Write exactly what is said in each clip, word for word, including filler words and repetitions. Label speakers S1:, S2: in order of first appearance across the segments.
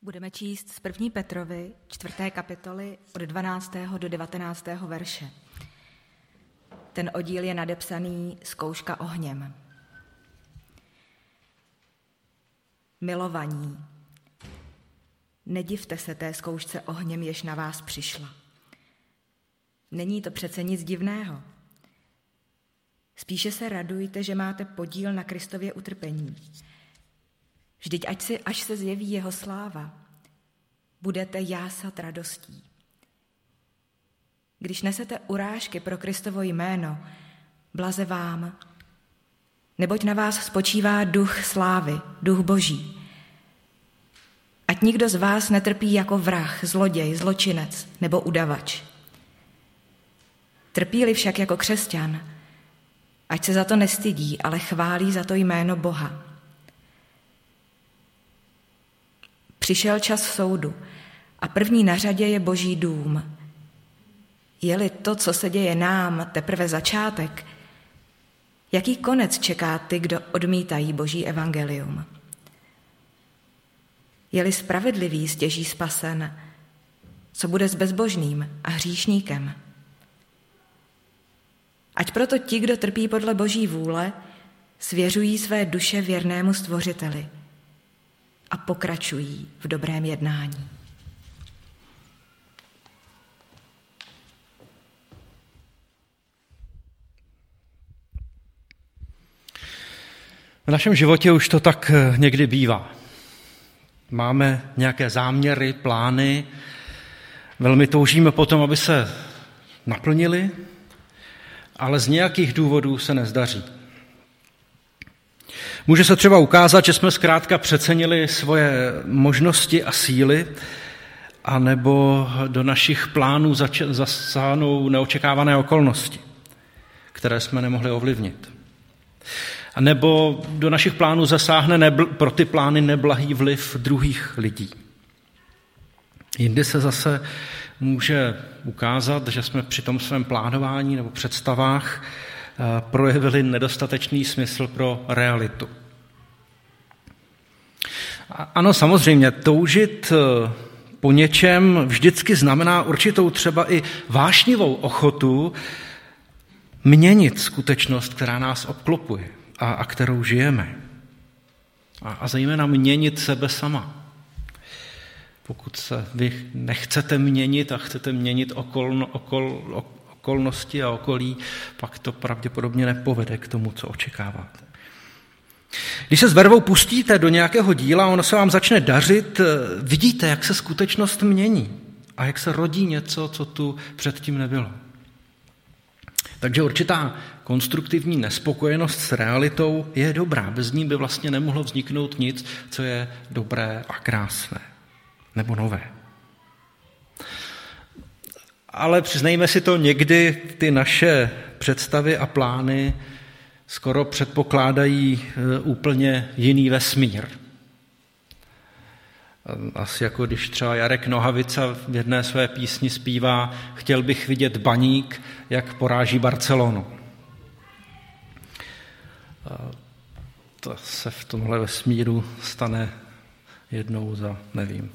S1: Budeme číst z první Petrovi, čtvrté kapitoly, od dvanáctého do devatenáctého verše. Ten oddíl je nadepsaný Zkouška ohněm. Milovaní, nedivte se té zkoušce ohněm, jež na vás přišla. Není to přece nic divného. Spíše se radujte, že máte podíl na Kristově utrpení. Vždyť ať si, až se zjeví jeho sláva, budete jásat radostí. Když nesete urážky pro Kristovo jméno, blaze vám, neboť na vás spočívá duch slávy, duch Boží. Ať nikdo z vás netrpí jako vrah, zloděj, zločinec nebo udavač. Trpí-li však jako křesťan, ať se za to nestydí, ale chválí za to jméno Boha. Přišel čas soudu a první na řadě je Boží dům. Je-li to, co se děje nám, teprve začátek, jaký konec čeká ty, kdo odmítají Boží evangelium? Je-li spravedlivý stěží spasen, co bude s bezbožným a hříšníkem? Ať proto ti, kdo trpí podle Boží vůle, svěřují své duše věrnému Stvořiteli a pokračují v dobrém jednání.
S2: V našem životě už to tak někdy bývá. Máme nějaké záměry, plány, velmi toužíme potom, aby se naplnili, ale z nějakých důvodů se nezdaří. Může se třeba ukázat, že jsme zkrátka přecenili svoje možnosti a síly, anebo do našich plánů zač- zasáhnou neočekávané okolnosti, které jsme nemohli ovlivnit. A nebo do našich plánů zasáhne nebl- pro ty plány neblahý vliv druhých lidí. Jindy se zase může ukázat, že jsme při tom svém plánování nebo představách projevili nedostatečný smysl pro realitu. Ano, samozřejmě, toužit po něčem vždycky znamená určitou třeba i vášnivou ochotu měnit skutečnost, která nás obklopuje a, a kterou žijeme. A, a zejména měnit sebe sama. Pokud se vy nechcete měnit a chcete měnit okol, okol, okolnosti a okolí, pak to pravděpodobně nepovede k tomu, co očekáváte. Když se s vervou pustíte do nějakého díla, ono se vám začne dařit, vidíte, jak se skutečnost mění a jak se rodí něco, co tu předtím nebylo. Takže určitá konstruktivní nespokojenost s realitou je dobrá. Bez ní by vlastně nemohlo vzniknout nic, co je dobré a krásné nebo nové. Ale přiznejme si to, někdy ty naše představy a plány skoro předpokládají úplně jiný vesmír. Asi jako když třeba Jarek Nohavica v jedné své písni zpívá: chtěl bych vidět Baník, jak poráží Barcelonu. To se v tomhle vesmíru stane jednou za, nevím.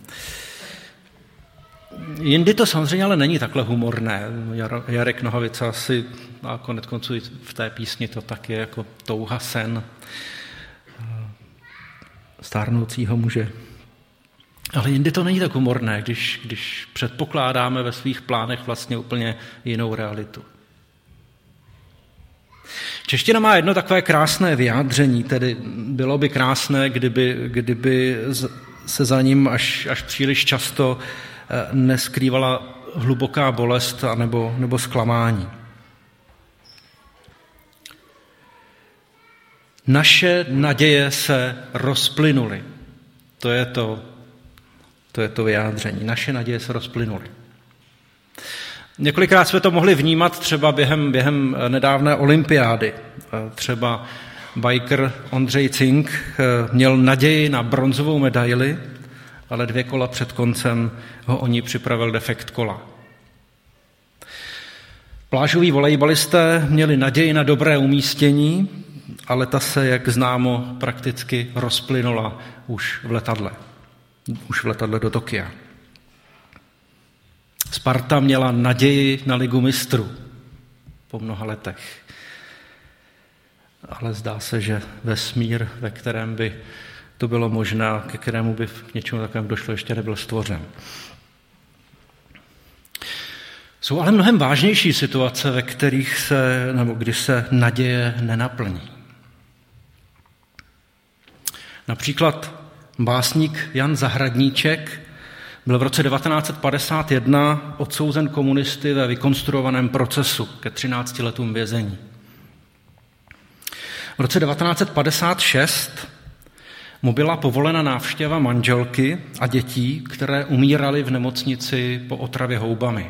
S2: Jindy to samozřejmě ale není takhle humorné. Jarek Nohavica asi, a konec konců v té písni to tak je jako touha, sen stárnoucího muže. Ale jindy to není tak humorné, když, když předpokládáme ve svých plánech vlastně úplně jinou realitu. Čeština má jedno takové krásné vyjádření, tedy bylo by krásné, kdyby, kdyby se za ním až, až příliš často neskrývala hluboká bolest nebo, nebo zklamání. Naše naděje se rozplynuly. To je to, to je to vyjádření. Naše naděje se rozplynuly. Několikrát jsme to mohli vnímat třeba během, během nedávné olympiády. Třeba biker Ondřej Cink měl naději na bronzovou medaili, ale dvě kola před koncem ho o ní připravil defekt kola. Plážoví volejbalisté měli naději na dobré umístění, ale ta se, jak známo, prakticky rozplynula už v letadle. už v letadle do Tokia. Sparta měla naději na ligu mistrů po mnoha letech. Ale zdá se, že vesmír, ve kterém by to bylo možné, ke kterému by k něčemu takovému došlo, ještě nebyl stvořen. Jsou ale mnohem vážnější situace, ve kterých se, nebo kdy se naděje nenaplní. Například básník Jan Zahradníček byl v roce devatenáct set padesát jedna odsouzen komunisty ve vykonstruovaném procesu ke třinácti letům vězení. V roce devatenáct set padesát šest mu byla povolena návštěva manželky a dětí, které umíraly v nemocnici po otravě houbami.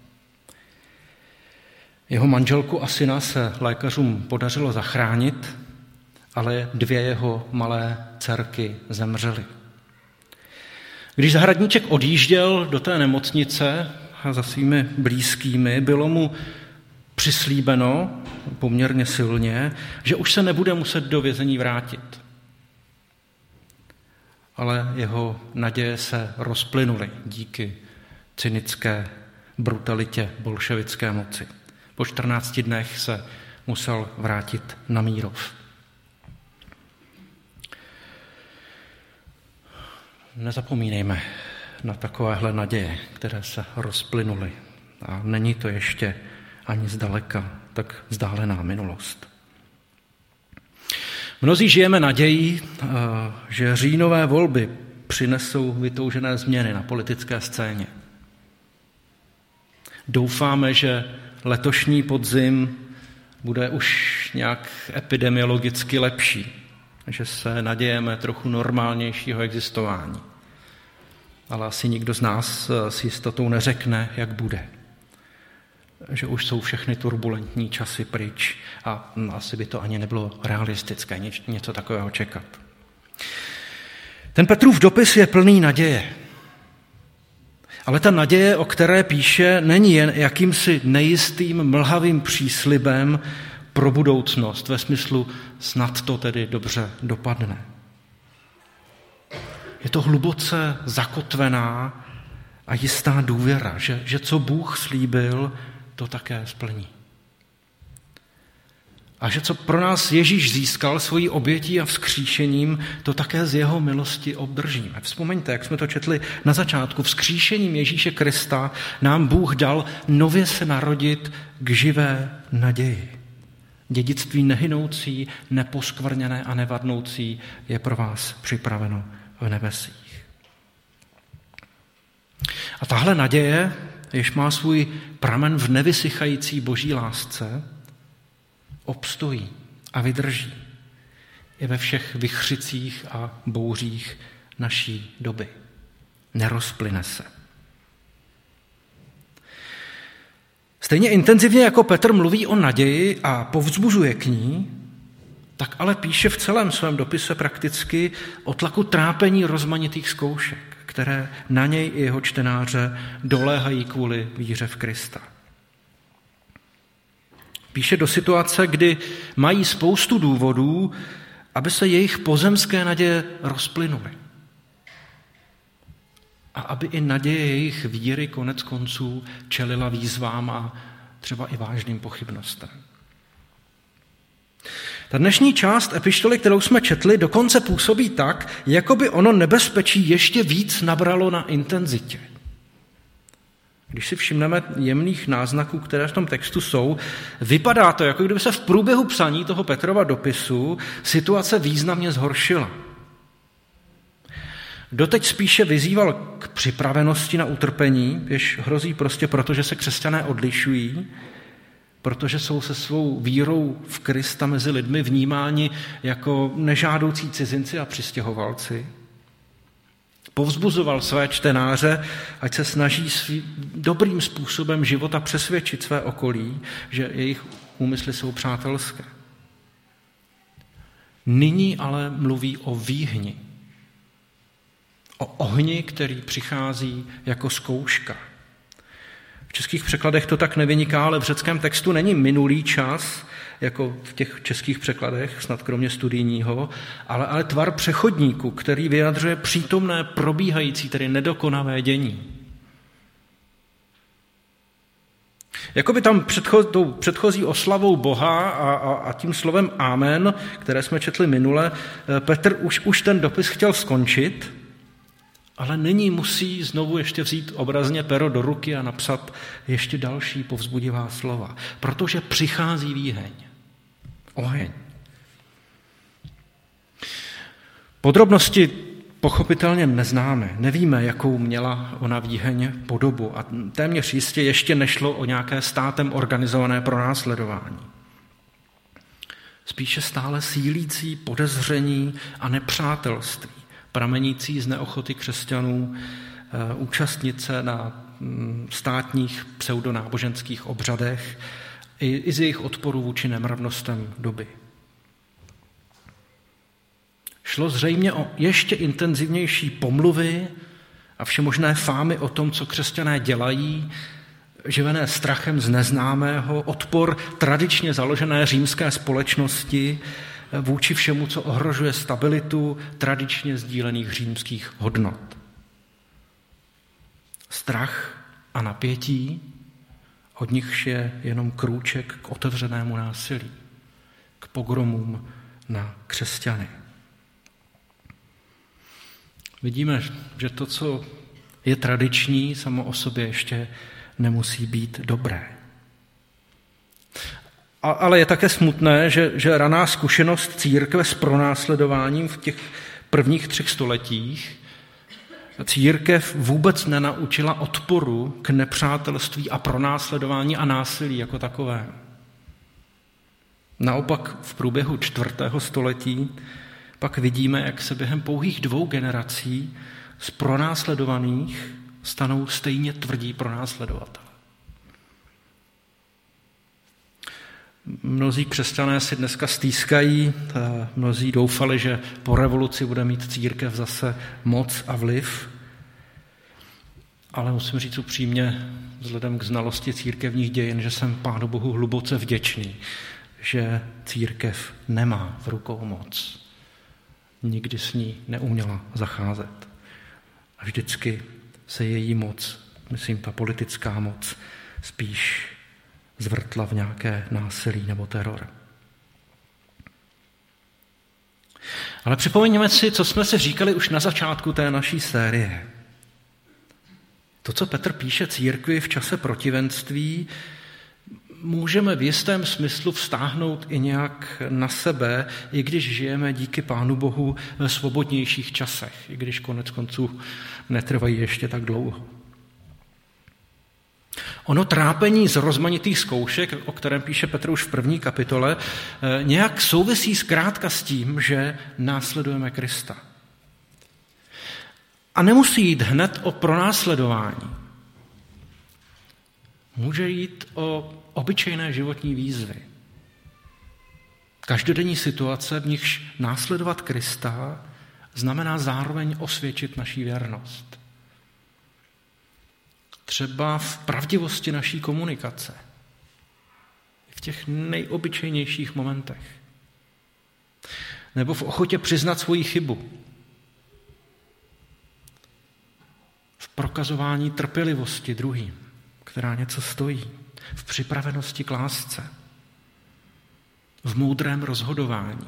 S2: Jeho manželku a syna se lékařům podařilo zachránit, ale dvě jeho malé dcerky zemřely. Když Zahradníček odjížděl do té nemocnice za svými blízkými, bylo mu přislíbeno poměrně silně, že už se nebude muset do vězení vrátit. Ale jeho naděje se rozplynuly díky cynické brutalitě bolševické moci. Po čtrnácti dnech se musel vrátit na Mírov. Nezapomínejme na takovéhle naděje, které se rozplynuly. A není to ještě ani zdaleka tak vzdálená minulost. Mnozí žijeme nadějí, že říjnové volby přinesou vytoužené změny na politické scéně. Doufáme, že letošní podzim bude už nějak epidemiologicky lepší, že se nadějeme trochu normálnějšího existování. Ale asi nikdo z nás s jistotou neřekne, jak bude. Že už jsou všechny turbulentní časy pryč a asi by to ani nebylo realistické něco takového čekat. Ten Petrův dopis je plný naděje. Ale ta naděje, o které píše, není jen jakýmsi nejistým, mlhavým příslibem pro budoucnost, ve smyslu snad to tedy dobře dopadne. Je to hluboce zakotvená a jistá důvěra, že, že co Bůh slíbil, to také splní. A že co pro nás Ježíš získal svojí obětí a vzkříšením, to také z jeho milosti obdržíme. Vzpomeňte, jak jsme to četli na začátku, vzkříšením Ježíše Krista nám Bůh dal nově se narodit k živé naději. Dědictví nehynoucí, neposkvrněné a nevadnoucí je pro vás připraveno v nebesích. A tahle naděje, jež má svůj pramen v nevysychající boží lásce, obstojí a vydrží i ve všech vichřicích a bouřích naší doby. Nerozplyne se. Stejně intenzivně jako Petr mluví o naději a povzbuzuje k ní, tak ale píše v celém svém dopise prakticky o tlaku trápení rozmanitých zkoušek, které na něj i jeho čtenáře doléhají kvůli víře v Krista. Píše do situace, kdy mají spoustu důvodů, aby se jejich pozemské naděje rozplynuly. A aby i naděje jejich víry konec konců čelila výzvám a třeba i vážným pochybnostem. Ta dnešní část epištoly, kterou jsme četli, dokonce působí tak, jako by ono nebezpečí ještě víc nabralo na intenzitě. Když si všimneme jemných náznaků, které v tom textu jsou, vypadá to, jako kdyby se v průběhu psaní toho Petrova dopisu situace významně zhoršila. Doteď spíše vyzýval k připravenosti na utrpení, jež hrozí prostě proto, že se křesťané odlišují, protože jsou se svou vírou v Krista mezi lidmi vnímáni jako nežádoucí cizinci a přistěhovalci. Povzbuzoval své čtenáře, ať se snaží svým dobrým způsobem života přesvědčit své okolí, že jejich úmysly jsou přátelské. Nyní ale mluví o výhni. O ohni, který přichází jako zkouška. V českých překladech to tak nevyniká, ale v řeckém textu není minulý čas, jako v těch českých překladech, snad kromě studijního, ale, ale tvar přechodníku, který vyjadřuje přítomné, probíhající, tedy nedokonavé dění. Jakoby tam předcho, tou předchozí oslavou Boha a, a, a tím slovem amen, které jsme četli minule, Petr už, už ten dopis chtěl skončit, ale nyní musí znovu ještě vzít obrazně pero do ruky a napsat ještě další povzbudivá slova, protože přichází výheň, oheň. Podrobnosti pochopitelně neznáme, nevíme, jakou měla ona výheň podobu a téměř jistě ještě nešlo o nějaké státem organizované pronásledování. Spíše stále sílící podezření a nepřátelství, pramenící z neochoty křesťanů účastnit se na státních pseudonáboženských obřadech i z jejich odporu vůči nemravnostem doby. Šlo zřejmě o ještě intenzivnější pomluvy a všemožné fámy o tom, co křesťané dělají, živené strachem z neznámého, odpor tradičně založené římské společnosti vůči všemu, co ohrožuje stabilitu tradičně sdílených římských hodnot. Strach a napětí, od nichž je jenom krůček k otevřenému násilí, k pogromům na křesťany. Vidíme, že to, co je tradiční, samo o sobě ještě nemusí být dobré. A, ale je také smutné, že, že raná zkušenost církve s pronásledováním v těch prvních třech stoletích církev vůbec nenaučila odporu k nepřátelství a pronásledování a násilí jako takové. Naopak v průběhu čtvrtého století pak vidíme, jak se během pouhých dvou generací z pronásledovaných stanou stejně tvrdí pronásledovatelé. Mnozí křesťané si dneska stýskají, mnozí doufali, že po revoluci bude mít církev zase moc a vliv, ale musím říct upřímně, vzhledem k znalosti církevních dějin, že jsem Pánu Bohu hluboce vděčný, že církev nemá v rukou moc. Nikdy s ní neuměla zacházet. A vždycky se její moc, myslím ta politická moc, spíš zvrtla v nějaké násilí nebo teror. Ale připomeňme si, co jsme si říkali už na začátku té naší série. To, co Petr píše církvi v čase protivenství, můžeme v jistém smyslu vztáhnout i nějak na sebe, i když žijeme díky Pánu Bohu ve svobodnějších časech, i když konec konců netrvají ještě tak dlouho. Ono trápení z rozmanitých zkoušek, o kterém píše Petr už v první kapitole, nějak souvisí zkrátka s tím, že následujeme Krista. A nemusí jít hned o pronásledování. Může jít o obyčejné životní výzvy. Každodenní situace, v nichž následovat Krista, znamená zároveň osvědčit naši věrnost. Třeba v pravdivosti naší komunikace. V těch nejobyčejnějších momentech. Nebo v ochotě přiznat svoji chybu. V prokazování trpělivosti druhým, která něco stojí. V připravenosti k lásce. V moudrém rozhodování.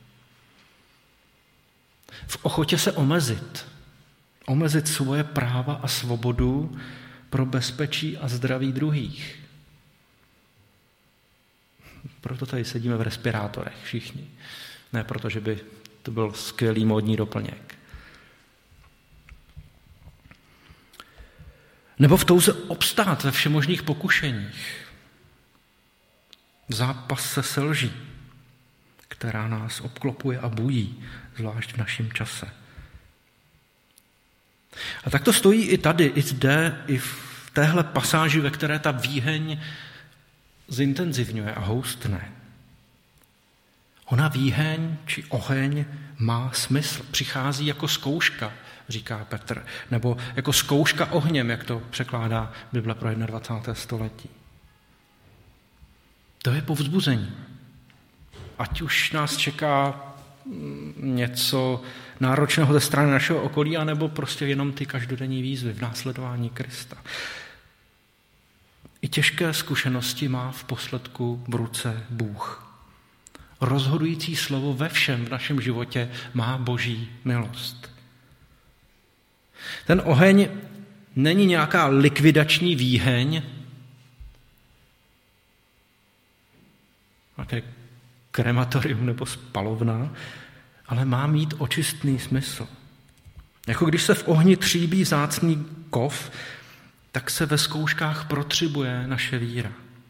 S2: V ochotě se omezit. Omezit svoje práva a svobodu pro bezpečí a zdraví druhých. Proto tady sedíme v respirátorech všichni. Ne proto, že by to byl skvělý módní doplněk. Nebo v touze obstát ve všemožných pokušeních. V zápase se lží, která nás obklopuje a bují, zvlášť v našem čase. A tak to stojí i tady, i zde, i v téhle pasáži, ve které ta výheň zintenzivňuje a houstne. Ona výheň či oheň má smysl, přichází jako zkouška, říká Petr, nebo jako zkouška ohněm, jak to překládá Bible pro dvacáté první století. To je povzbuzení. ať už nás čeká něco náročného ze strany našeho okolí, anebo prostě jenom ty každodenní výzvy v následování Krista. I těžké zkušenosti má v posledku v ruce Bůh. Rozhodující slovo ve všem v našem životě má Boží milost. Ten oheň není nějaká likvidační výheň, nějaké krematorium nebo spalovna, ale má mít očistný smysl. Jako když se v ohni tříbí vzácný kov, tak se ve zkouškách protřibuje naše víra.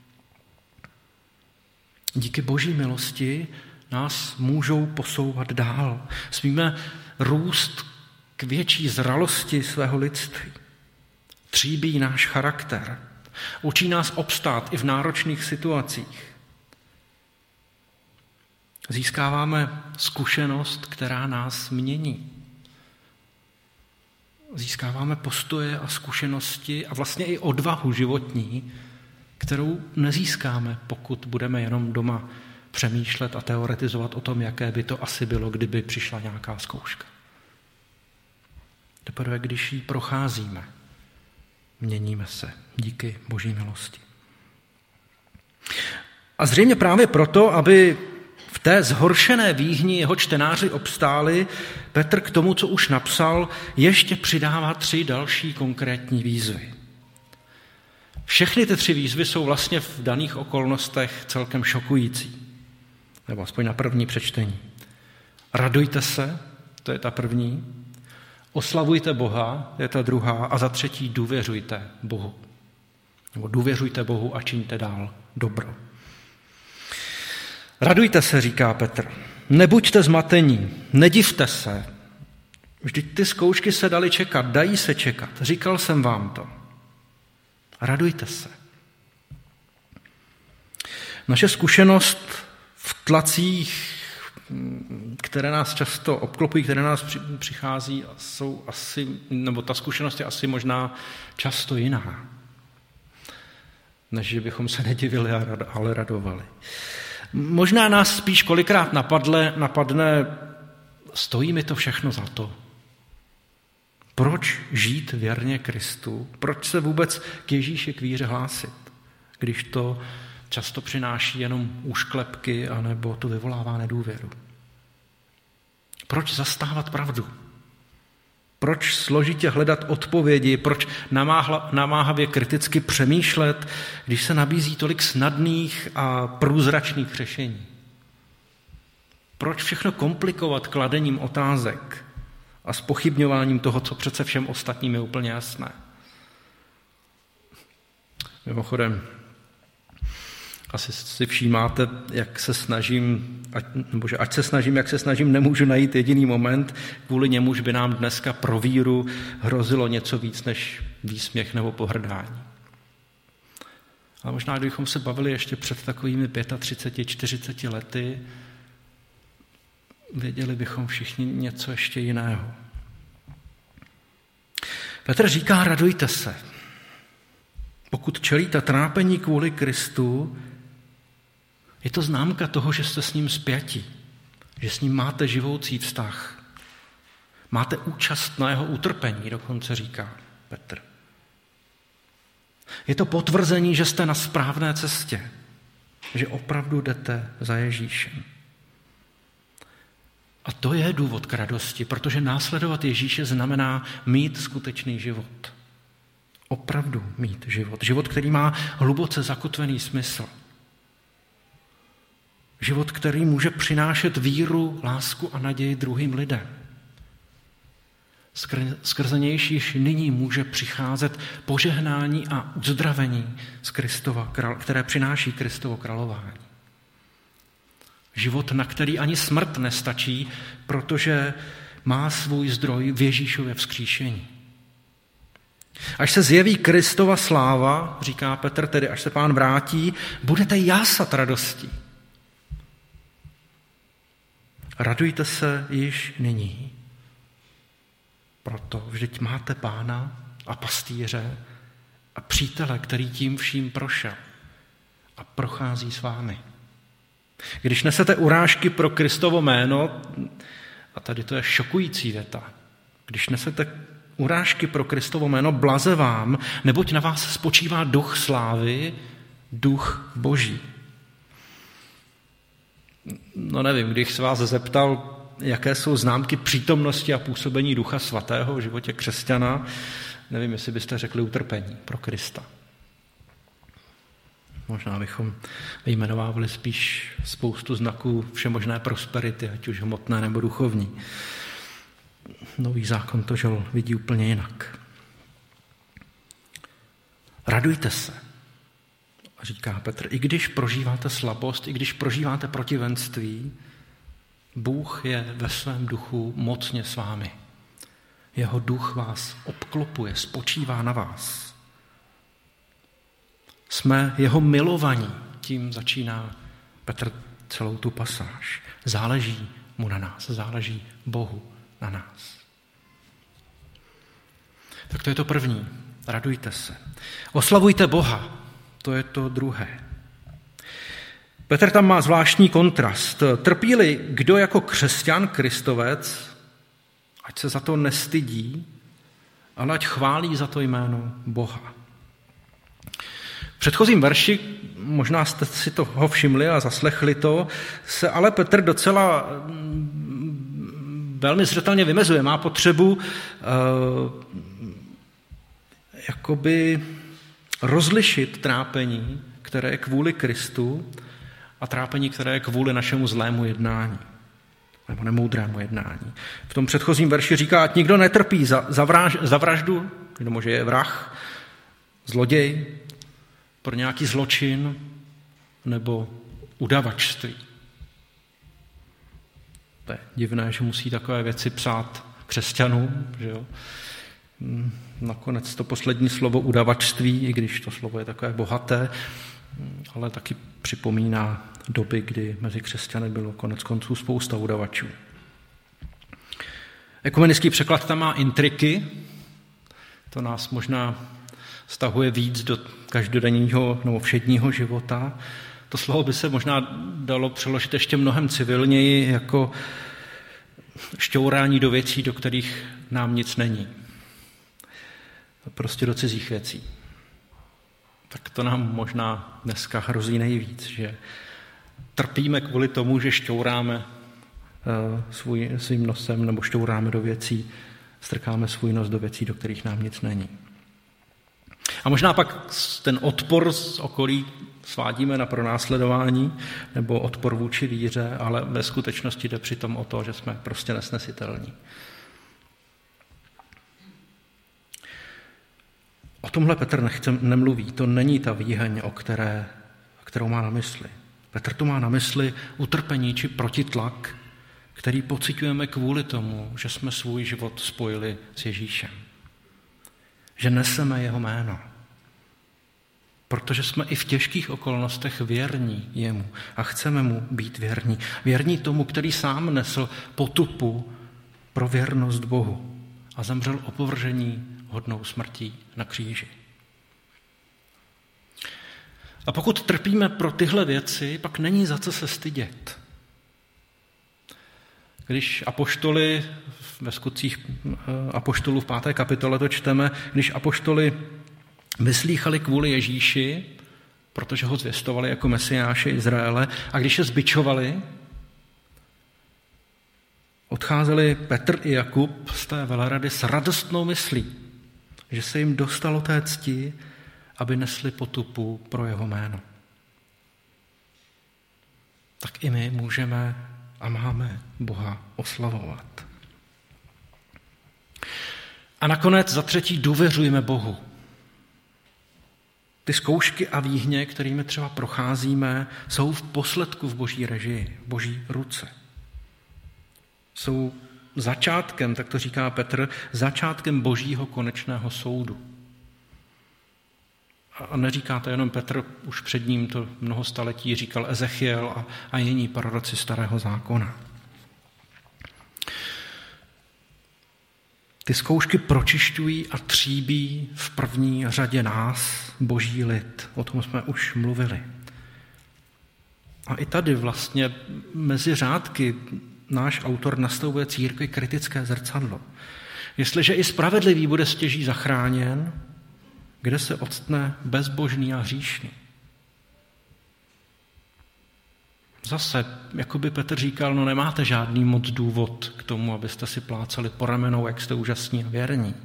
S2: Díky Boží milosti nás můžou posouvat dál. Smíme růst k větší zralosti svého lidství. Tříbí náš charakter. Učí nás obstát i v náročných situacích. Získáváme zkušenost, která nás mění. Získáváme postoje a zkušenosti a vlastně i odvahu životní, kterou nezískáme, pokud budeme jenom doma přemýšlet a teoretizovat o tom, jaké by to asi bylo, kdyby přišla nějaká zkouška. Teprve, když ji procházíme, měníme se díky Boží milosti. A zřejmě právě proto, aby v té zhoršené výhni jeho čtenáři obstáli, Petr k tomu, co už napsal, ještě přidává tři další konkrétní výzvy. Všechny ty tři výzvy jsou vlastně v daných okolnostech celkem šokující. Nebo aspoň na první přečtení. Radujte se, to je ta první. Oslavujte Boha, je ta druhá. A za třetí důvěřujte Bohu. Nebo důvěřujte Bohu a čiňte dál dobro. Radujte se, říká Petr. Nebuďte zmatení, nedivte se. Vždyť ty zkoušky se daly čekat, dají se čekat. Říkal jsem vám to. Radujte se. Naše zkušenost v tlacích, které nás často obklopují, které nás přichází, jsou asi, nebo ta zkušenost je asi možná často jiná, než že bychom se nedivili, ale radovali. Možná nás spíš kolikrát napadle, napadne, stojí mi to všechno za to. Proč žít věrně Kristu? Proč se vůbec k Ježíši k víře hlásit, když to často přináší jenom úšklepky anebo to vyvolává nedůvěru? Proč zastávat pravdu? Proč složitě hledat odpovědi? Proč namáhla, namáhavě kriticky přemýšlet, když se nabízí tolik snadných a průzračných řešení? Proč všechno komplikovat kladením otázek a zpochybňováním toho, co přece všem ostatním je úplně jasné? Mimochodem, asi si všímáte, jak se snažím, ať, nebo že ať se snažím, jak se snažím, nemůžu najít jediný moment, kvůli němuž by nám dneska pro víru hrozilo něco víc než výsměch nebo pohrdání. Ale možná, kdybychom se bavili ještě před takovými třiceti pěti, čtyřiceti lety, věděli bychom všichni něco ještě jiného. Petr říká, radujte se. Pokud čelíte trápení kvůli Kristu, je to známka toho, že jste s ním spjati, že s ním máte živoucí vztah. Máte účast na jeho utrpení, dokonce říká Petr. Je to potvrzení, že jste na správné cestě, že opravdu jdete za Ježíšem. A to je důvod k radosti, protože následovat Ježíše znamená mít skutečný život. Opravdu mít život. Život, který má hluboce zakotvený smysl. Život, který může přinášet víru, lásku a naději druhým lidem. Skrze nějž již nyní může přicházet požehnání a uzdravení z Kristova, které přináší Kristovo králování. Život, na který ani smrt nestačí, protože má svůj zdroj v Ježíšově vzkříšení. Až se zjeví Kristova sláva, říká Petr, tedy až se Pán vrátí, budete jásat radostí. Radujte se již nyní. Proto vždyť máte Pána a pastýře a přítele, který tím vším prošel a prochází s vámi. Když nesete urážky pro Kristovo jméno, a tady to je šokující věta, když nesete urážky pro Kristovo jméno, blaze vám, neboť na vás spočívá duch slávy, duch Boží. No nevím, když se vás zeptal, jaké jsou známky přítomnosti a působení Ducha Svatého v životě křesťana, nevím, jestli byste řekli utrpení pro Krista. Možná bychom vyjmenovávali spíš spoustu znaků všemožné prosperity, ať už hmotné nebo duchovní. Nový zákon to žel vidí úplně jinak. Radujte se, říká Petr, i když prožíváte slabost, i když prožíváte protivenství, Bůh je ve svém duchu mocně s vámi. Jeho duch vás obklopuje, spočívá na vás. Jsme jeho milovaní, tím začíná Petr celou tu pasáž. Záleží mu na nás, záleží Bohu na nás. Tak to je to první. Radujte se. Oslavujte Boha. To je to druhé. Petr tam má zvláštní kontrast. Trpí-li kdo jako křesťan, Kristovec, ať se za to nestydí, ale ať chválí za to jméno Boha. V předchozím verši, možná jste si toho všimli a zaslechli to, se ale Petr docela velmi zřetelně vymezuje. Má potřebu uh, jakoby rozlišit trápení, které je kvůli Kristu, a trápení, které je kvůli našemu zlému jednání, nebo nemoudrému jednání. V tom předchozím verši říká, ať nikdo netrpí za, za, vraž, za vraždu, nebo že je vrah, zloděj, pro nějaký zločin, nebo udavačství. To je divné, že musí takové věci psát křesťanům, že jo? Nakonec to poslední slovo udavačství, i když to slovo je takové bohaté, ale taky připomíná doby, kdy mezi křesťany bylo konec konců spousta udavačů. Ekumenický překlad tam má intriky, to nás možná stahuje víc do každodenního nebo všedního života. To slovo by se možná dalo přeložit ještě mnohem civilněji jako šťourání do věcí, do kterých nám nic není. Prostě do cizích věcí. Tak to nám možná dneska hrozí nejvíc, že trpíme kvůli tomu, že šťouráme svůj, svým nosem nebo šťouráme do věcí, strkáme svůj nos do věcí, do kterých nám nic není. A možná pak ten odpor z okolí svádíme na pronásledování nebo odpor vůči víře, ale ve skutečnosti jde přitom o to, že jsme prostě nesnesitelní. O tomhle Petr nechce, nemluví, to není ta výheň, o které, kterou má na mysli. Petr to má na mysli utrpení či protitlak, který pociťujeme kvůli tomu, že jsme svůj život spojili s Ježíšem. Že neseme jeho jméno. Protože jsme i v těžkých okolnostech věrní jemu a chceme mu být věrní. Věrní tomu, který sám nesl potupu pro věrnost Bohu a zemřel opovržení hodnou smrtí na kříži. A pokud trpíme pro tyhle věci, pak není za co se stydět. Když apoštoli, ve skutcích apoštolů v páté kapitole to čteme, když apoštoli vyslýchali kvůli Ježíši, protože ho zvěstovali jako mesiáše Izraele, a když je zbičovali, odcházeli Petr i Jakub z té velerady s radostnou myslí, že se jim dostalo té cti, aby nesli potupu pro jeho jméno. Tak i my můžeme a máme Boha oslavovat. A nakonec za třetí důvěřujeme Bohu. Ty zkoušky a výhně, kterými třeba procházíme, jsou v posledku v Boží režii, v Boží ruce. Jsou začátkem, tak to říká Petr, začátkem Božího konečného soudu. A neříká to jenom Petr, už před ním to mnoho staletí říkal Ezechiel a, a jiní proroci starého zákona. Ty zkoušky pročišťují a tříbí v první řadě nás, Boží lid. O tom jsme už mluvili. A i tady vlastně mezi řádky náš autor nastavuje církvi kritické zrcadlo. Jestliže i spravedlivý bude stěží zachráněn, kde se octne bezbožný a hříšný? Zase, jako by Petr říkal, no nemáte žádný moc důvod k tomu, abyste si plácali po ramenou, jak jste úžasní a věrní.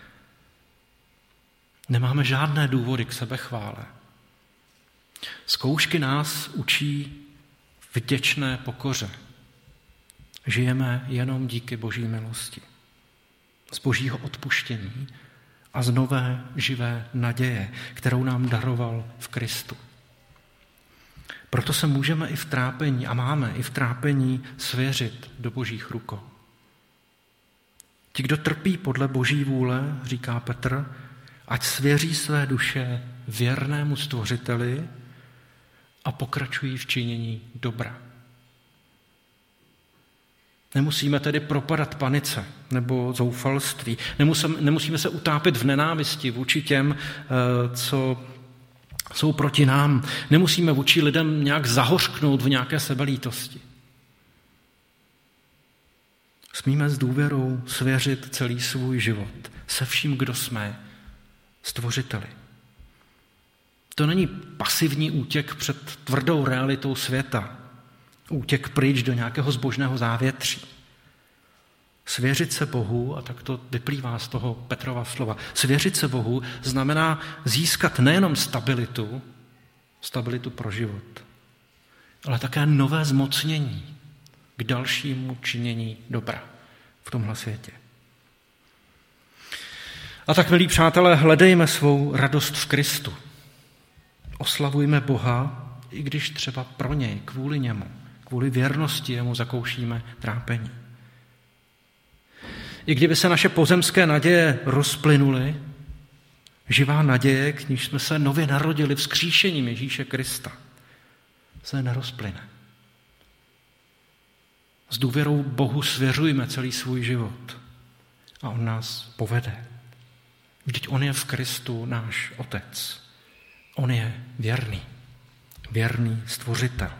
S2: Nemáme žádné důvody k sebechvále. Zkoušky nás učí vděčné pokoře. Žijeme jenom díky Boží milosti, z Božího odpuštění a z nové živé naděje, kterou nám daroval v Kristu. Proto se můžeme i v trápení a máme i v trápení svěřit do Božích rukou. Ti, kdo trpí podle Boží vůle, říká Petr, ať svěří své duše věrnému Stvořiteli a pokračují v činění dobra. Nemusíme tedy propadat panice nebo zoufalství. Nemusíme, nemusíme se utápět v nenávisti vůči těm, co jsou proti nám. Nemusíme vůči lidem nějak zahořknout v nějaké sebelítosti. Smíme s důvěrou svěřit celý svůj život se vším, kdo jsme, Stvořiteli. To není pasivní útěk před tvrdou realitou světa, útěk pryč do nějakého zbožného závětří. Svěřit se Bohu, a tak to vyplývá z toho Petrova slova, svěřit se Bohu znamená získat nejenom stabilitu, stabilitu pro život, ale také nové zmocnění k dalšímu činění dobra v tomhle světě. A tak, milí přátelé, hledejme svou radost v Kristu. Oslavujme Boha, i když třeba pro něj, kvůli němu, kvůli věrnosti jemu zakoušíme trápení. I kdyby se naše pozemské naděje rozplynuly, živá naděje, k níž jsme se nově narodili vzkříšením Ježíše Krista, se nerozplyne. S důvěrou Bohu svěřujme celý svůj život a on nás povede. Vždyť on je v Kristu náš Otec. On je věrný, věrný Stvořitel.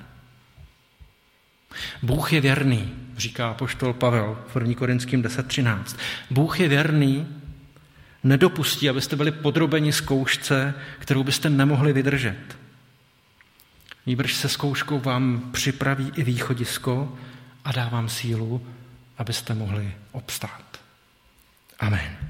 S2: Bůh je věrný, říká apoštol Pavel v první Korinským deset třináct. Bůh je věrný, nedopustí, abyste byli podrobeni zkoušce, kterou byste nemohli vydržet. Nýbrž se zkouškou vám připraví i východisko a dá vám sílu, abyste mohli obstát. Amen.